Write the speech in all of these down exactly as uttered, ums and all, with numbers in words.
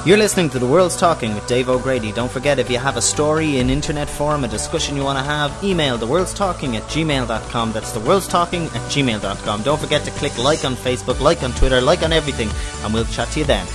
You're listening to The World's Talking with Dave O'Grady. Don't forget, if you have a story, an internet forum, a discussion you want to have, email theworldstalking at gmail dot com. That's theworldstalking at gmail dot com. Don't forget to click like on Facebook, like on Twitter, like on everything, and we'll chat to you then.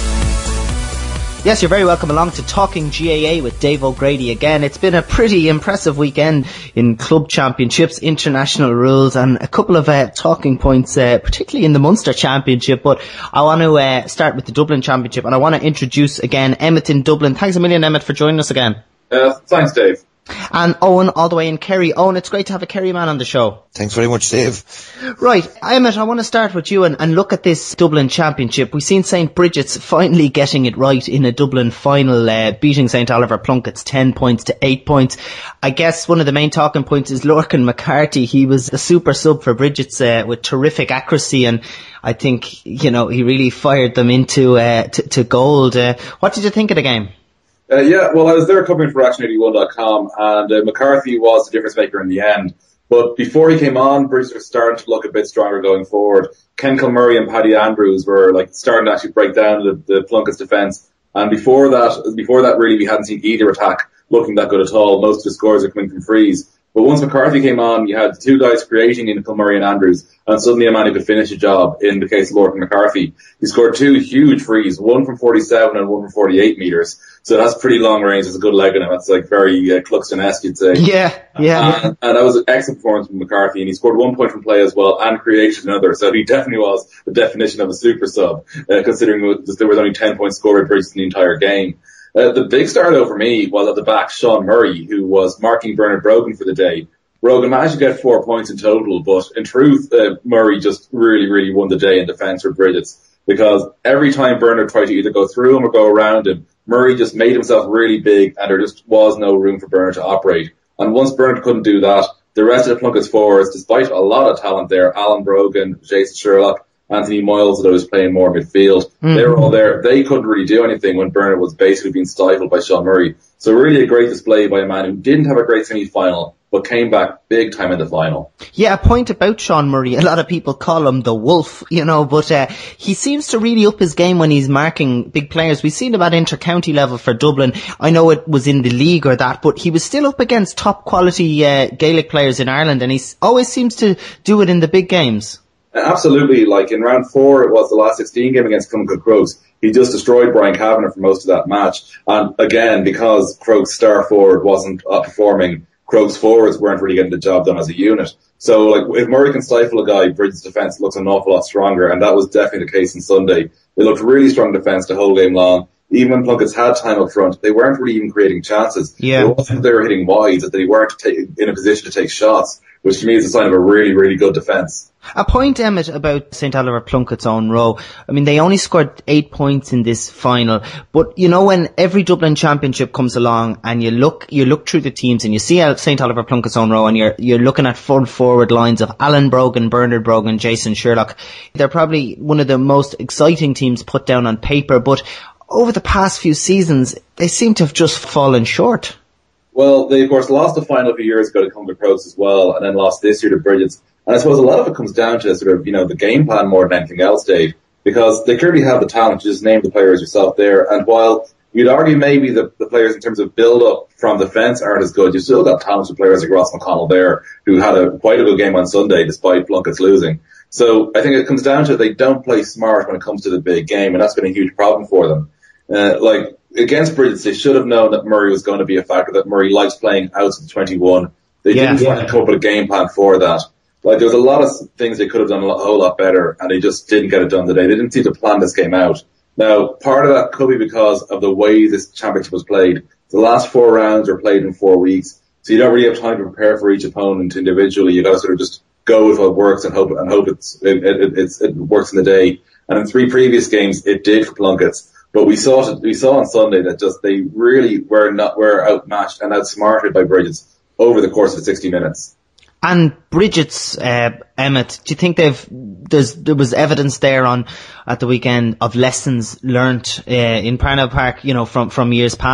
Yes, you're very welcome along to Talking G A A with Dave O'Grady again. It's been a pretty impressive weekend in club championships, international rules, and a couple of uh, talking points, uh, particularly in the Munster Championship. But I want to uh, start with the Dublin Championship, and I want to introduce again Emmett in Dublin. Thanks a million, Emmett, for joining us again. Uh, thanks, Dave. And Owen, all the way in Kerry. Owen, it's great to have a Kerry man on the show. Thanks very much, Dave. Right, Emmett, I want to start with you and, and look at this Dublin Championship. We've seen Saint Bridget's finally getting it right in a Dublin final, uh, beating Saint Oliver Plunkett's ten points to eight points. I guess one of the main talking points is Lorcan McCarthy. He was a super sub for Bridget's uh, with terrific accuracy, and I think, you know, he really fired them into uh, t- to gold. Uh, what did you think of the game? Uh, yeah, well, I was there covering for Action eighty-one dot com, and uh, McCarthy was the difference maker in the end. But before he came on, Bridget was starting to look a bit stronger going forward. Ken Kilmurray and Paddy Andrews were like starting to actually break down the, the Plunkett's defence. And before that, before that, really, we hadn't seen either attack looking that good at all. Most of the scores are coming from frees. But once McCarthy came on, you had two guys creating in Kilmurray and Andrews, and suddenly a man who could finish a job in the case of Lorcan McCarthy. He scored two huge frees, one from forty-seven and one from forty-eight metres. So that's pretty long range. There's a good leg in him. That's like very uh, Cluxton-esque, you'd say. Yeah, yeah. And, and that was an excellent performance from McCarthy, and he scored one point from play as well and created another. So he definitely was the definition of a super sub, uh, considering there was only ten points scored by Bridget in the entire game. Uh, the big star, though, for me was at the back, Sean Murray, who was marking Bernard Brogan for the day. Brogan managed to get four points in total, but in truth, uh, Murray just really, really won the day in defence for Bridget's, because every time Bernard tried to either go through him or go around him, Murray just made himself really big, and there just was no room for Bernard to operate. And once Bernard couldn't do that, the rest of the Plunkett's forwards, despite a lot of talent there, Alan Brogan, Jason Sherlock, Anthony Moyles, that was playing more midfield, mm-hmm. they were all there. They couldn't really do anything when Bernard was basically being stifled by Sean Murray. So really a great display by a man who didn't have a great semi-final, but came back big time in the final. Yeah, a point about Sean Murray. A lot of people call him the Wolf, you know, but uh, he seems to really up his game when he's marking big players. We've seen him at inter-county level for Dublin. I know it was in the league or that, but he was still up against top quality uh, Gaelic players in Ireland, and he always seems to do it in the big games. Absolutely. Like in round four, it was the last sixteen game against Cumbernauld Crokes. He just destroyed Brian Kavanagh for most of that match. And again, because Crokes' star forward wasn't uh, performing, Crokes' forwards weren't really getting the job done as a unit. So, like, if Murray can stifle a guy, Bridget's defence looks an awful lot stronger, and that was definitely the case on Sunday. They looked really strong defence the whole game long. Even when Plunkett's had time up front, they weren't really even creating chances. Yeah. It wasn't that they were hitting wides, that they weren't ta- in a position to take shots, which to me is a sign of a really, really good defence. A point, Emmett, about Saint Oliver Plunkett's own row. I mean, they only scored eight points in this final, but you know, when every Dublin Championship comes along and you look, you look through the teams and you see Saint Oliver Plunkett's own row, and you're you're looking at full forward lines of Alan Brogan, Bernard Brogan, Jason Sherlock. They're probably one of the most exciting teams put down on paper, but over the past few seasons, they seem to have just fallen short. Well, they of course lost the final a few years ago to Cumbernauld Crokes as well, and then lost this year to Bridget's. And I suppose a lot of it comes down to sort of, you know, the game plan more than anything else, Dave, because they clearly have the talent. You just name the players yourself there. And while you'd argue maybe the, the players in terms of build-up from defence aren't as good, you've still got talented players like Ross McConnell there, who had a quite a good game on Sunday despite Plunkett's losing. So I think it comes down to they don't play smart when it comes to the big game, and that's been a huge problem for them. Uh, like, against Bridget's, they should have known that Murray was going to be a factor, that Murray likes playing out of the twenty-one. They yeah, didn't yeah. find a couple of game plan for that. Like, there was a lot of things they could have done a whole lot better, and they just didn't get it done today. They didn't seem to plan this game out. Now, part of that could be because of the way this championship was played. The last four rounds were played in four weeks, so you don't really have time to prepare for each opponent individually. You got to sort of just go with what works and hope and hope it's it, it, it's, it works in the day. And in three previous games, it did for Plunkett's. But we saw we saw on Sunday that just they really were not were outmatched and outsmarted by Bridget's over the course of sixty minutes. And Bridget's, uh, Emmett, do you think they've, there's, there was evidence there on, at the weekend of lessons learnt, uh, in Parnell Park, you know, from, from years past?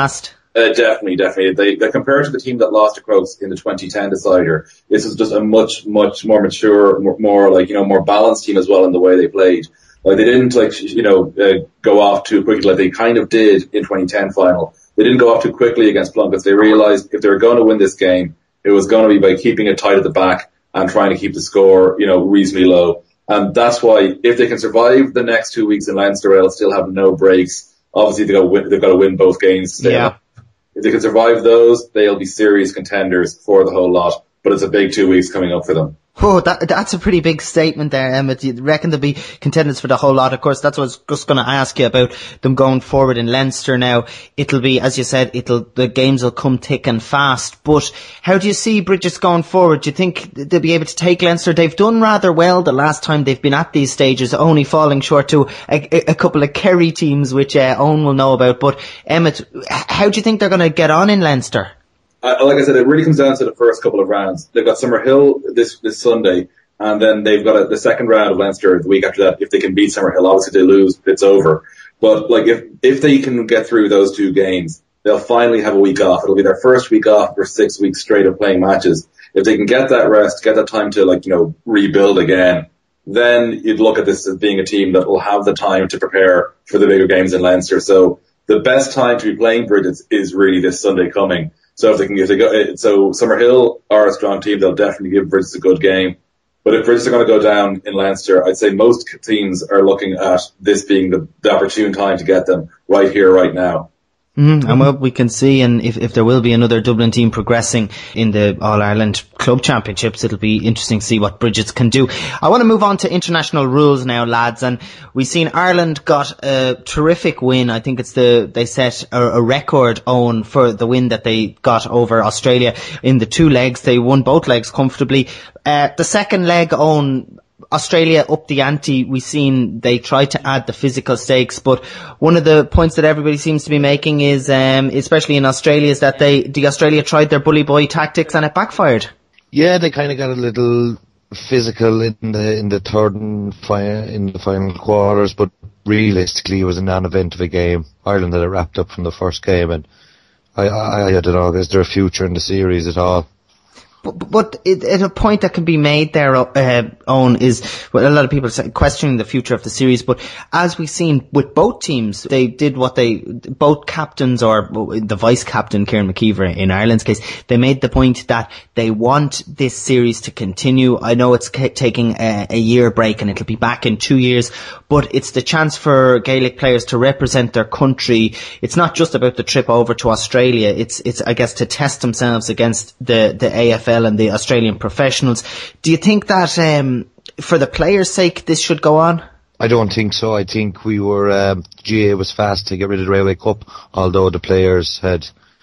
Uh, definitely, definitely. They, they compared to the team that lost to Crokes in the twenty ten decider, this is just a much, much more mature, more, more like, you know, more balanced team as well in the way they played. Like, they didn't, like, you know, uh, go off too quickly like they kind of did in twenty ten final. They didn't go off too quickly against Plunkett. They realized if they were going to win this game, it was going to be by keeping it tight at the back and trying to keep the score, you know, reasonably low. And that's why if they can survive the next two weeks in Leinster, they'll still have no breaks. Obviously, they've got to win, they've got to win both games to stay Yeah. up. If they can survive those, they'll be serious contenders for the whole lot. But it's a big two weeks coming up for them. Oh, that, that's a pretty big statement there, Emmett. You reckon they'll be contenders for the whole lot? Of course, that's what I was just going to ask you about them going forward in Leinster now. It'll be, as you said, it'll, the games will come thick and fast. But how do you see Bridges going forward? Do you think they'll be able to take Leinster? They've done rather well the last time they've been at these stages, only falling short to a, a couple of Kerry teams, which uh, Owen will know about. But Emmett, how do you think they're going to get on in Leinster? Uh, like I said, it really comes down to the first couple of rounds. They've got Summerhill this this Sunday, and then they've got a, the second round of Leinster the week after that. If they can beat Summerhill, obviously they lose, it's over. But like if if they can get through those two games, they'll finally have a week off. It'll be their first week off for six weeks straight of playing matches. If they can get that rest, get that time to like you know rebuild again, then you'd look at this as being a team that will have the time to prepare for the bigger games in Leinster. So the best time to be playing Bridges is really this Sunday coming. So if they can, if they go, so Summerhill are a strong team, they'll definitely give Bridges a good game. But if Bridges are going to go down in Leinster, I'd say most teams are looking at this being the, the opportune time to get them right here, right now. Mm-hmm. And what we can see, and if, if there will be another Dublin team progressing in the All-Ireland Club Championships, it'll be interesting to see what Bridges can do. I want to move on to international rules now, lads, and we've seen Ireland got a terrific win. I think it's the, they set a, a record own for the win that they got over Australia in the two legs. They won both legs comfortably. Uh, the second leg own, Australia up the ante. We've seen they tried to add the physical stakes, but one of the points that everybody seems to be making is, um, especially in Australia, is that they, the Australia tried their bully boy tactics and it backfired. Yeah, they kind of got a little physical in the in the third and fi- in the final quarters, but realistically, it was a non-event of a game. Ireland had it wrapped up from the first game, and I, I, I don't know, is there a future in the series at all? But, but it, it, a point that can be made there, uh, Owen, is well, a lot of people are questioning the future of the series. But as we've seen with both teams, they did what they, both captains, or the vice captain, Kieran McKeever in Ireland's case, they made the point that they want this series to continue. I know it's c- taking a, a year break and it'll be back in two years, but it's the chance for Gaelic players to represent their country. It's not just about the trip over to Australia. It's, it's, I guess, to test themselves against the, the A F L and the Australian professionals. Do you think that um, for the players' sake this should go on? I don't think so. I think we were um, G A A was fast to get rid of the Railway Cup, although the players had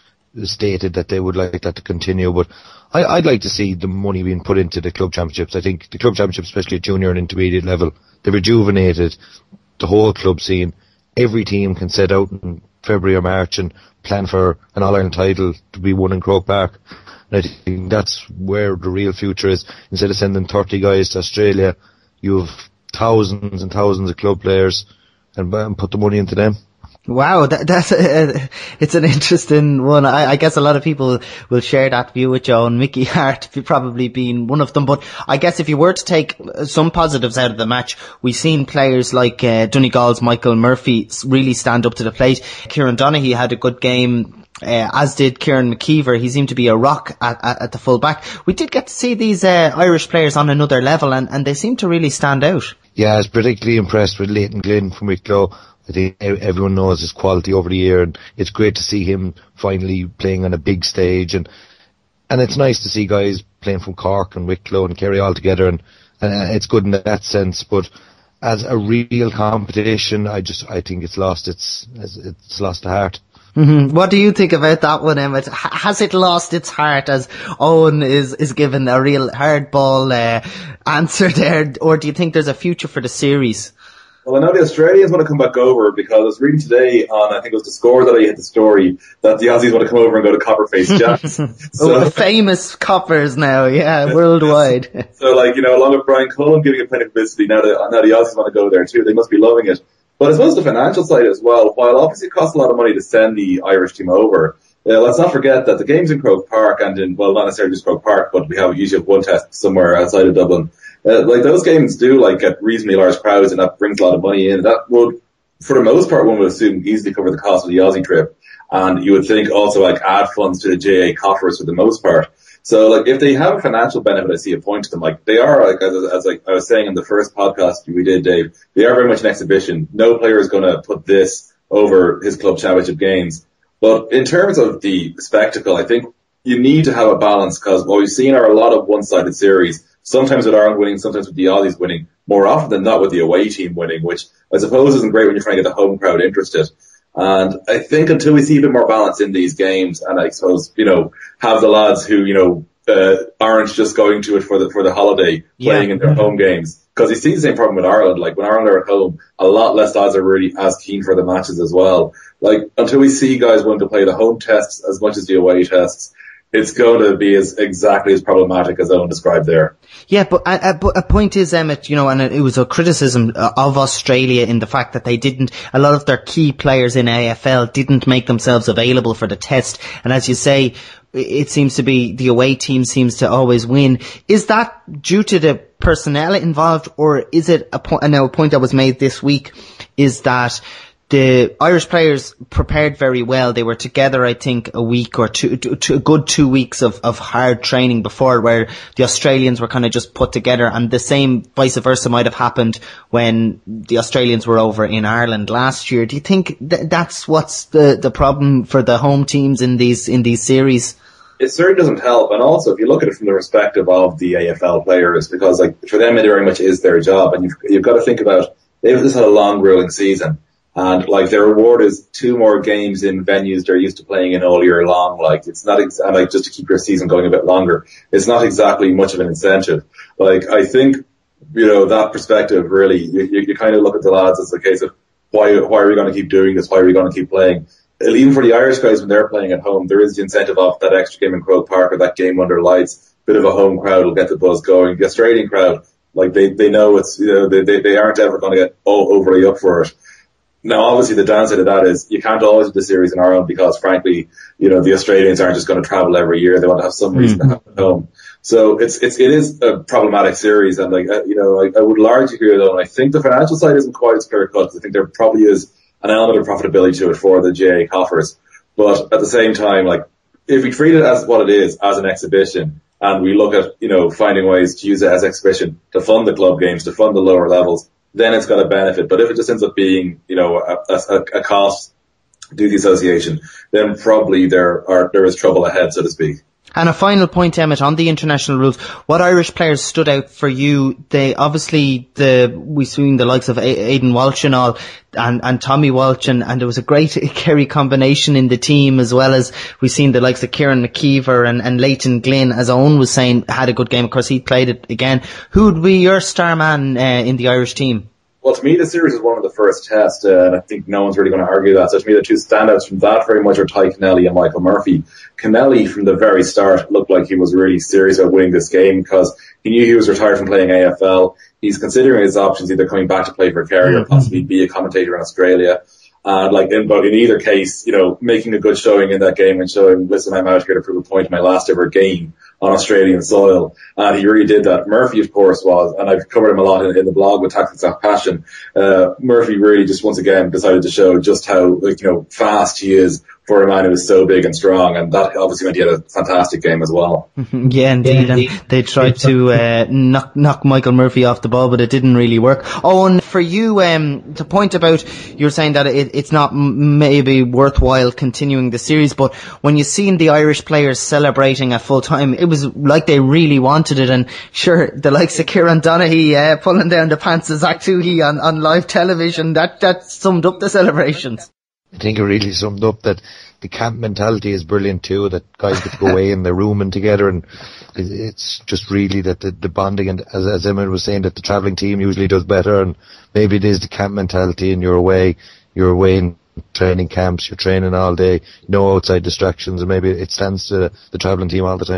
stated that they would like that to continue. But I, I'd like to see the money being put into the club championships. I think the club championships, especially at junior and intermediate level, they've rejuvenated the whole club scene. Every team can set out in February or March and plan for an All-Ireland title to be won in Croke Park. And I think that's where the real future is. Instead of sending thirty guys to Australia, you have thousands and thousands of club players, and, and put the money into them. Wow, that, that's a, it's an interesting one. I, I guess a lot of people will share that view with you, and Mickey Hart probably being one of them. But I guess if you were to take some positives out of the match, we've seen players like uh, Donegal's Michael Murphy really stand up to the plate. Kieran Donaghy had a good game. Uh, as did Kieran McKeever. He seemed to be a rock at, at, at the full back. We did get to see these uh, Irish players on another level, and, and they seem to really stand out. Yeah, I was particularly impressed with Leighton Glynn from Wicklow. I think everyone knows his quality over the year, and it's great to see him finally playing on a big stage. And and it's nice to see guys playing from Cork and Wicklow and Kerry all together, and, and it's good in that sense. But as a real competition, I just I think it's lost its it's lost the heart. Mm-hmm. What do you think about that one, Emmett? H- has it lost its heart, as Owen is, is given a real hardball uh, answer there, or do you think there's a future for the series? Well, I know the Australians want to come back over, because I was reading today on, I think it was the Score that I had the story, that the Aussies want to come over and go to Copperface Jacks. So, oh, the famous Coppers now, yeah, worldwide. So, like, you know, along with Brian Cullen giving a plenty of publicity, now the, now the Aussies want to go there too. They must be loving it. But I suppose the financial side as well, while obviously it costs a lot of money to send the Irish team over, uh, let's not forget that the games in Croke Park and in, well, not necessarily just Croke Park, but we have usually have one test somewhere outside of Dublin. Uh, like those games do like get reasonably large crowds, and that brings a lot of money in. That would, for the most part, one would assume easily cover the cost of the Aussie trip. And you would think also like add funds to the J A coffers for the most part. So like if they have a financial benefit, I see a point to them. Like they are, like as, as like I was saying in the first podcast we did, Dave, they are very much an exhibition. No player is going to put this over his club championship games. But in terms of the spectacle, I think you need to have a balance, because what we've seen are a lot of one-sided series. Sometimes with Ireland winning, sometimes with the Aussies winning. More often than not with the away team winning, which I suppose isn't great when you're trying to get the home crowd interested. And I think until we see a bit more balance in these games, and I suppose, you know, have the lads who, you know, uh, aren't just going to it for the, for the holiday, playing yeah. in their home games. Because you see the same problem with Ireland. Like when Ireland are at home, a lot less lads are really as keen for the matches as well. Like until we see guys willing to play the home tests as much as the away tests, it's going to be as exactly as problematic as Owen described there. Yeah, but a, a, a point is, Emmett, you know, and it was a criticism of Australia in the fact that they didn't, a lot of their key players in A F L didn't make themselves available for the test. And as you say, it seems to be the away team seems to always win. Is that due to the personnel involved, or is it a point, now a point that was made this week is that the Irish players prepared very well. They were together, I think, a week or two, two a good two weeks of, of hard training before, where the Australians were kind of just put together, and the same vice versa might have happened when the Australians were over in Ireland last year. Do you think th- that's what's the, the problem for the home teams in these, in these series? It certainly doesn't help. And also, if you look at it from the perspective of the A F L players, because like for them, it very much is their job. And you've, you've got to think about, they've just had a long grueling season. And like their reward is two more games in venues they're used to playing in all year long. Like it's not, ex- and like just to keep your season going a bit longer, it's not exactly much of an incentive. Like I think, you know, that perspective really, you, you, you kind of look at the lads as a case of why, why are we going to keep doing this? Why are we going to keep playing? Even for the Irish guys when they're playing at home, there is the incentive of that extra game in Croke Park or that game under lights. Bit of a home crowd will get the buzz going. The Australian crowd, like they, they know it's, you know, they, they, they aren't ever going to get all overly up for it. Now, obviously, the downside of that is you can't always do the series in Ireland because, frankly, you know, the Australians aren't just going to travel every year. They want to have some reason mm-hmm. to have it at home. So it's, it's, it is a problematic series. And like, uh, you know, I, I would largely agree though. And I think the financial side isn't quite as clear cut because I think there probably is an element of profitability to it for the J A coffers. But at the same time, like, if we treat it as what it is, as an exhibition, and we look at, you know, finding ways to use it as exhibition to fund the club games, to fund the lower levels, then it's got a benefit. But if it just ends up being, you know, a, a, a cost to the association, then probably there are, there is trouble ahead, so to speak. And a final point, Emmett, on the international rules. What Irish players stood out for you? They obviously the we've seen the likes of Aidan Walsh and all, and, and Tommy Walsh, and, and there was a great Kerry combination in the team, as well as we've seen the likes of Kieran McKeever and, and Leighton Glynn, as Owen was saying, had a good game. Of course, he played it again. Who would be your star man uh, in the Irish team? Well, to me, the series is one of the first tests, uh, and I think no one's really going to argue that. So to me, the two standouts from that very much are Ty Kennelly and Michael Murphy. Kennelly, from the very start, looked like he was really serious about winning this game because he knew he was retired from playing A F L. He's considering his options, either coming back to play for Kerry mm-hmm. or possibly be a commentator in Australia. And like in, but in either case, you know, making a good showing in that game and showing, listen, I'm out here to prove a point in my last ever game on Australian soil. And he really did that. Murphy, of course, was, and I've covered him a lot in, in the blog with Tactics of Passion. Uh, Murphy really just once again decided to show just how, like, you know, fast he is for a man who is so big and strong, and that obviously meant he had a fantastic game as well. Yeah, indeed. And they tried to uh, knock knock Michael Murphy off the ball, but it didn't really work. Oh, and for you, um, the point about you're saying that it, it's not m- maybe worthwhile continuing the series, but when you seen the Irish players celebrating at full time, it was like they really wanted it. And sure, the likes of Kieran Donaghy uh, pulling down the pants of Zach Toohey on, on live television, that that summed up the celebrations. I think it really summed up that the camp mentality is brilliant too, that guys get to go away in their room and together, and it's just really that the, the bonding, and as, as Emma was saying, that the travelling team usually does better, and maybe it is the camp mentality, and you're away, you're away in training camps, you're training all day, no outside distractions, and maybe it stands to the, the travelling team all the time.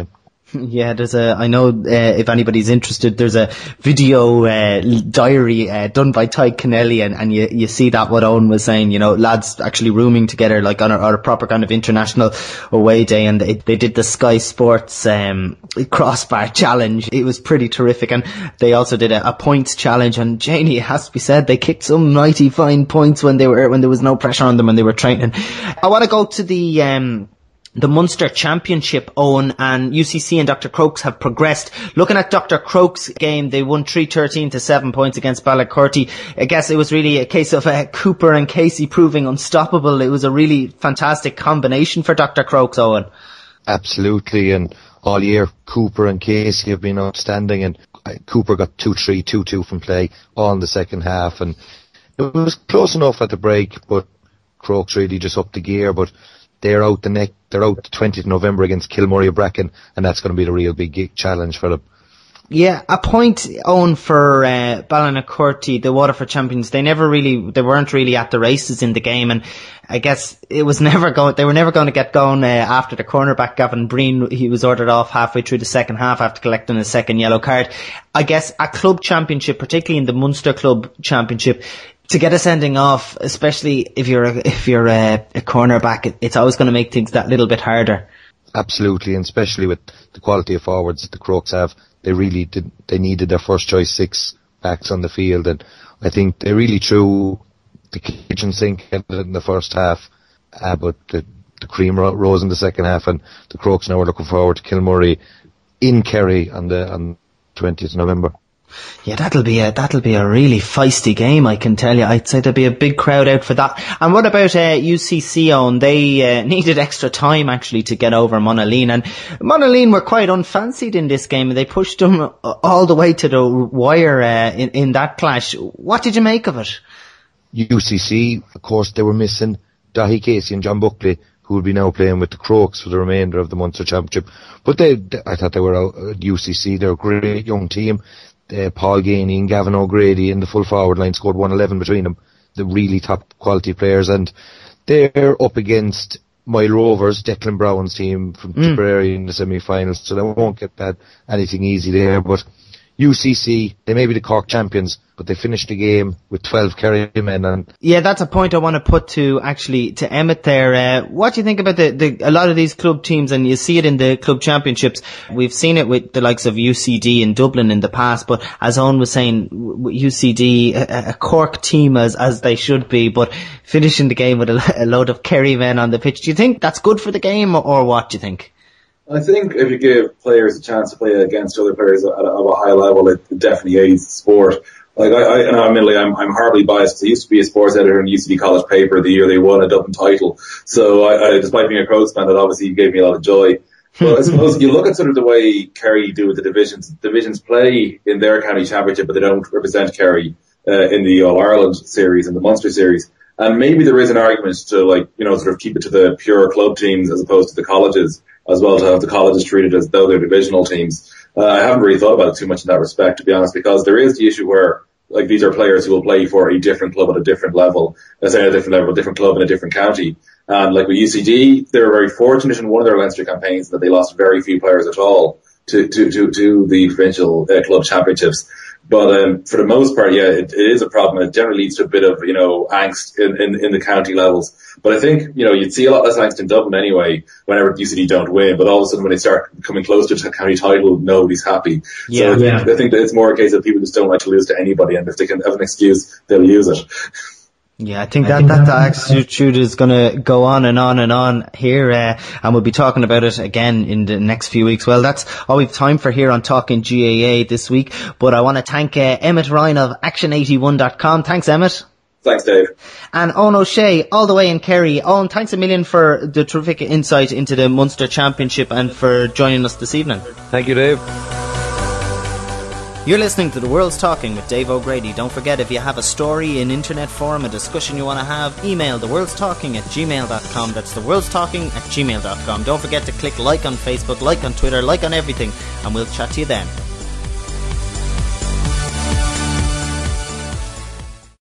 Yeah, there's a, I know, uh, if anybody's interested, there's a video, uh, diary, uh, done by Ty Kennelly, and, and you, you see that what Owen was saying, you know, lads actually rooming together, like on a, on a proper kind of international away day, and they, they did the Sky Sports, um, crossbar challenge. It was pretty terrific, and they also did a, a points challenge, and Janie, it has to be said, they kicked some mighty fine points when they were, when there was no pressure on them when they were training. I want to go to the, um, the Munster Championship, Owen, and U C C and Doctor Crokes have progressed. Looking at Doctor Crokes' game, they won three thirteen to seven points against Ballacurty. I guess it was really a case of uh, Cooper and Casey proving unstoppable. It was a really fantastic combination for Doctor Crokes, Owen. Absolutely, and all year Cooper and Casey have been outstanding, and Cooper got two three, two two from play all in the second half, and it was close enough at the break, but Crokes really just upped the gear. But they're out the neck, they're out the twentieth of November against Kilmurray of Bracken, and that's going to be the real big challenge for them. Yeah, a point, Owen, for uh, Ballacurty, the Waterford champions. They never really, they weren't really at the races in the game, and I guess it was never going, they were never going to get going uh, after the cornerback, Gavin Breen. He was ordered off halfway through the second half after collecting a second yellow card. I guess a club championship, particularly in the Munster Club Championship, to get a sending off, especially if you're a, if you're a, a cornerback, it's always going to make things that little bit harder. Absolutely, and especially with the quality of forwards that the Crokes have, they really did. They needed their first choice six backs on the field, and I think they really threw the kitchen sink in the first half, uh, but the, the cream ro- rose in the second half, and the Crokes now are looking forward to Kilmurray in Kerry on the on twentieth of November. Yeah, that'll be a, that'll be a really feisty game, I can tell you. I'd say there'll be a big crowd out for that. And what about, uh, U C C on? They, uh, needed extra time actually to get over Monaleen, and Monaleen were quite unfancied in this game. They pushed them all the way to the wire, uh, in, in that clash. What did you make of it? U C C, of course, they were missing Dahi Casey and John Buckley, who will be now playing with the Crokes for the remainder of the Munster Championship. But they, they I thought they were out at U C C. They're a great young team. Uh, Paul Gainey and Gavin O'Grady in the full forward line scored one eleven between them. The really top quality players, and they're up against Moyle Rovers, Declan Brown's team from mm. Tipperary in the semi-finals, so they won't get that anything easy there. But U C C, they may be the Cork champions, but they finished the game with twelve Kerry men. And yeah, that's a point I want to put to actually to Emmett there. Uh, what do you think about the, the a lot of these club teams, and you see it in the club championships? We've seen it with the likes of U C D in Dublin in the past, but as Owen was saying, U C D, a, a Cork team as as they should be, but finishing the game with a, a load of Kerry men on the pitch. Do you think that's good for the game, or, or what do you think? I think if you give players a chance to play against other players at a, at a high level, it definitely aids the sport. Like I, I, and admittedly, I'm, I'm horribly biased because I used to be a sports editor in the U C D College paper the year they won a Dublin title. So I, I despite being a Crokes fan, that obviously gave me a lot of joy. But I suppose you look at sort of the way Kerry do with the divisions. Divisions play in their county championship, but they don't represent Kerry uh, in the All Ireland series and the Munster series. And maybe there is an argument to, like, you know, sort of keep it to the pure club teams as opposed to the colleges, as well, to have the colleges treated as though they're divisional teams. Uh, I haven't really thought about it too much in that respect, to be honest, because there is the issue where, like, these are players who will play for a different club at a different level, let's say at a different level, a different club in a different county. And like with U C D, they were very fortunate in one of their Leinster campaigns that they lost very few players at all to, to, to, to the provincial uh, club championships. But um, for the most part, yeah, it, it is a problem. It generally leads to a bit of, you know, angst in, in, in the county levels. But I think, you know, you'd see a lot less angst in Dublin anyway whenever U C D don't win. But all of a sudden when they start coming close to the county title, nobody's happy. Yeah, so I, yeah. think, I think that it's more a case of people just don't like to lose to anybody. And if they can have an excuse, they'll use it. Yeah, I think that, that, that attitude is going to go on and on and on here, uh, and we'll be talking about it again in the next few weeks. Well, that's all we've time for here on Talking G A A this week, but I want to thank uh, Emmett Ryan of action eighty-one dot com. Thanks, Emmett. Thanks, Dave. And Owen O'Shea, all the way in Kerry. Owen, thanks a million for the terrific insight into the Munster Championship and for joining us this evening. Thank you, Dave. You're listening to The World's Talking with Dave O'Grady. Don't forget, if you have a story, an internet forum, a discussion you want to have, email theworldstalking at gmail dot com. That's theworldstalking at gmail dot com. Don't forget to click like on Facebook, like on Twitter, like on everything, and we'll chat to you then.